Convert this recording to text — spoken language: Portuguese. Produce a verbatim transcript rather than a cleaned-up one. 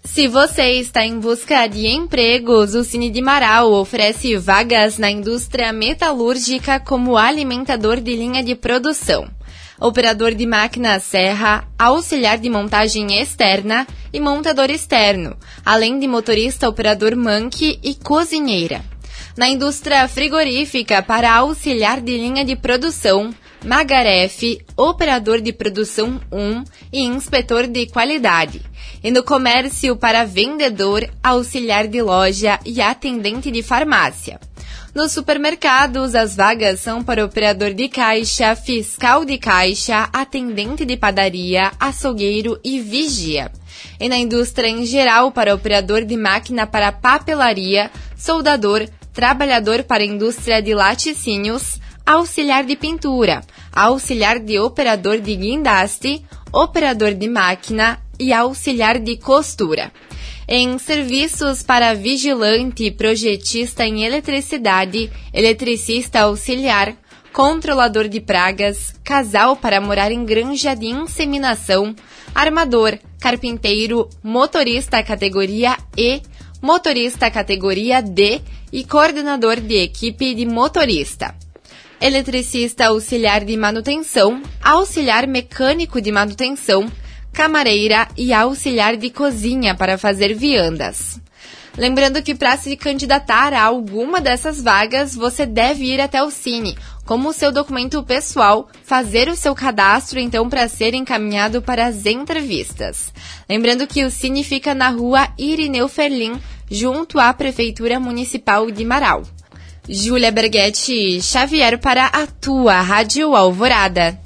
Se você está em busca de empregos, o Cine de Marau oferece vagas na indústria metalúrgica como alimentador de linha de produção, operador de máquina serra, auxiliar de montagem externa e montador externo, além de motorista operador manque e cozinheira. Na indústria frigorífica, para auxiliar de linha de produção, Magarefe, operador de produção um e inspetor de qualidade. E no comércio, para vendedor, auxiliar de loja e atendente de farmácia. Nos supermercados, as vagas são para operador de caixa, fiscal de caixa, atendente de padaria, açougueiro e vigia. E na indústria em geral, para operador de máquina para papelaria, soldador, trabalhador para a indústria de laticínios, auxiliar de pintura, auxiliar de operador de guindaste, operador de máquina e auxiliar de costura. Em serviços para vigilante, projetista em eletricidade, eletricista auxiliar, controlador de pragas, casal para morar em granja de inseminação, armador, carpinteiro, motorista categoria E, motorista categoria D e coordenador de equipe de motorista. Eletricista auxiliar de manutenção, auxiliar mecânico de manutenção, camareira e auxiliar de cozinha para fazer viandas. Lembrando que para se candidatar a alguma dessas vagas, você deve ir até o Cine, como o seu documento pessoal, fazer o seu cadastro então para ser encaminhado para as entrevistas. Lembrando que o Cine fica na rua Irineu Ferlin, junto à Prefeitura Municipal de Marau. Júlia Berghetti Xavier para a tua Rádio Alvorada.